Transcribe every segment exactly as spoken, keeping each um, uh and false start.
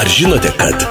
Ar žinote, kad...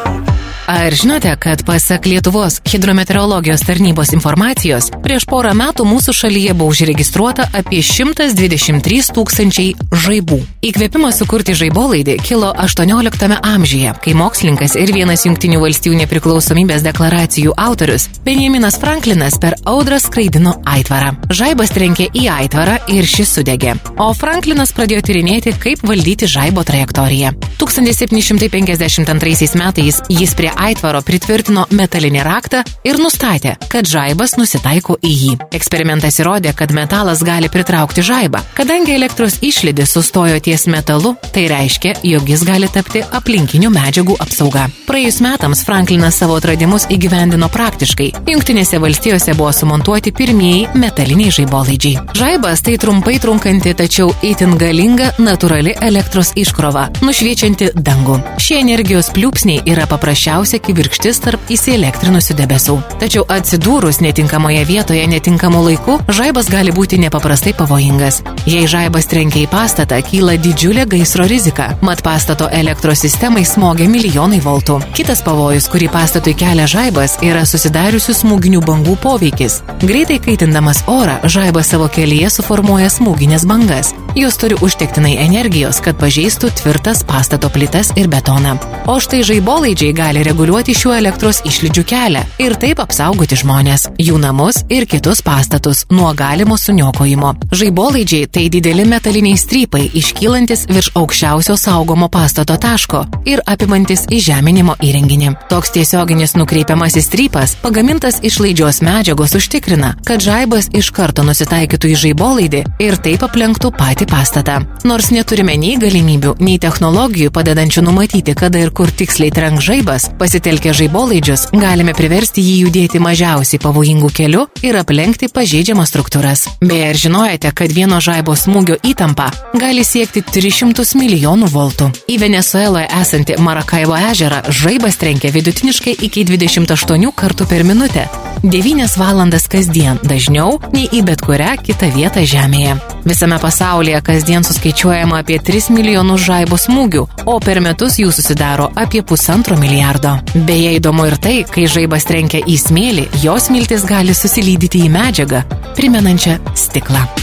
Ar žinote, kad pasak Lietuvos hidrometeorologijos tarnybos informacijos, prieš porą metų mūsų šalyje buvo užregistruota apie šimtas dvidešimt trys tūkstančiai žaibų. Įkvėpimas sukurti žaibolaidį kilo aštuonioliktame amžiuje, kai mokslininkas ir vienas Jungtinių valstijų nepriklausomybės deklaracijų autorius Benjaminas Franklinas per audrą skraidino aitvarą. Žaibas trenkė į aitvarą ir šis sudegė, o Franklinas pradėjo tyrinėti, kaip valdyti žaibo trajektoriją. tūkstantis septyni šimtai penkiasdešimt antraisiais metais jis prie aitvaro pritvirtino metalinį raktą ir nustatė, kad žaibas nusitaiko į jį. Eksperimentas įrodė, kad metalas gali pritraukti žaibą. Kadangi elektros išlydis sustojo ties metalu, tai reiškia, jog jis gali tapti aplinkinių medžiagų apsauga. Praėjus metams Franklinas savo atradimus įgyvendino praktiškai. Jungtinėse valstijose buvo sumontuoti pirmieji metaliniai žaibolaidžiai. Žaibas tai trumpai trunkanti, tačiau itin galinga natūrali elektros iškrova, nušviečianti dangų. Šie energijos pliūpsniai yra paprasčiausia kivirkštis tarp įsielektrinusių debesų. Tačiau atsidūrus netinkamoje vietoje netinkamu laiku, žaibas gali būti nepaprastai pavojingas. Jei žaibas trenkia į pastatą, kyla didžiulė gaisro rizika, mat pastato elektros sistemai smogia milijonai voltų. Kitas pavojus, kurį pastatui kelia žaibas, yra susidariusių smūginių bangų poveikis. Greitai kaitindamas orą, žaibas savo kelyje suformuoja smūginės bangas. Jos turi užtektinai energijos, kad pažeistų tvirtas pastato plytas ir betoną. O štai žaibolaidžiai gali reguliuoti šiuo elektros išlydžių kelią ir taip apsaugoti žmonės, jų namus ir kitus pastatus nuo galimo suniokojimo. Žaibolaidžiai tai dideli metaliniai strypai, iškylantis virš aukščiausio saugomo pastato taško ir apimantis įžeminimo įrenginį. Toks tiesioginis nukreipiamasis strypas, pagamintas iš laidžios medžiagos, užtikrina, kad žaibas iš karto nusitaikytų į žaibolaidį ir taip aplenktų patį pastatą. Nors neturime nei galimybių, nei technologijų padedančių numatyti, kada ir kur tiksliai trenks žaibas, pasitelkę žaibolaidžius galime priversti jį judėti mažiausiai pavojingų kelių ir aplenkti pažeidžiamas struktūras. Beje, ar žinojate, kad vieno žaibo smūgio įtampa gali siekti tris šimtus milijonų voltų? Į Venesueloje esantį Marakaibo ežerą žaibas trenkia vidutiniškai iki dvidešimt aštuonių kartų per minutę. devynias valandas kasdien, dažniau nei į bet kurią kitą vietą Žemėje. Visame pasaulyje kasdien suskaičiuojama apie tris milijonus žaibo smūgių, o per metus jų susidaro apie pusantro milijardo. Beje, įdomu ir tai, kai žaibas trenkia į smėlį, jos smiltis gali susilydyti į medžiagą, primenančią stiklą.